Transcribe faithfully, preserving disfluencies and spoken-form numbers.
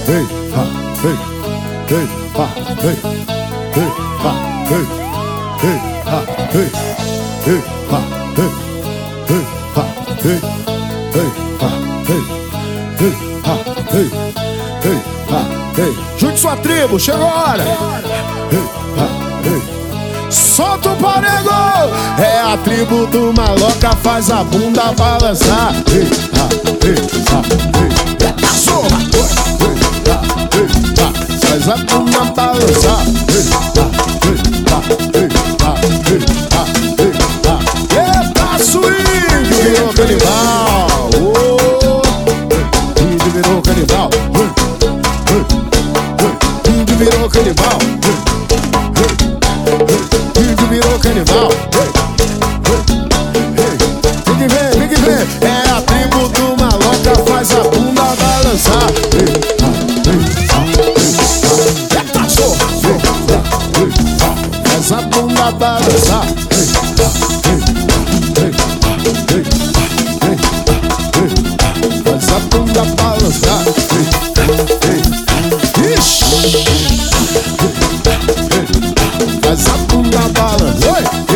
hey, ha, hey, hey, ha, hey, hey, ha, hey, hey, ha, hey, hey, ha, hey, hey, ha, hey, hey, ha, hey, hey, ha, hey, hey, ha, hey. Junte sua tribo, chegou a hora. Hey, ha, hey. Solta o parego! É a tribo do Maloca, faz a bunda balançar. Hey, ha, hey, ha, hey. Zorra! Hey, ha, hey, ha. Faz a bunda balançar. Hey, ha, hey, ha, hey, ha, hey, ha, hey, ha. Eita, swing! Virou canibal! Oh, índio virou canibal! Índio virou canibal! Índio virou canibal! Vem que vem, vem que vem! É a tribo do Maloca, faz a bunda balançar! Eita, zorra! Faz a bunda balançar! Faz a bunda balançar! Ixi! Faz a bunda balançar!